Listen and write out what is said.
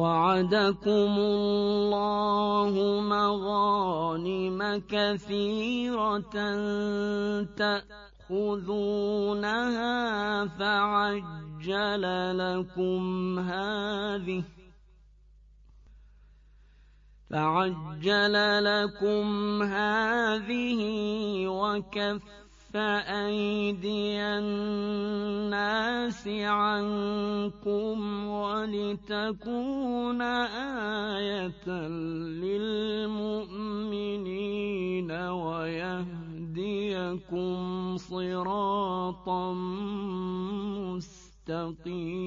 وعدكم الله مغانم كثيرة تأخذونها فعجل لكم هذه وكف أيدي الناس عنكم ولتكون آية للمؤمنين ويهديكم صراطا مستقيما.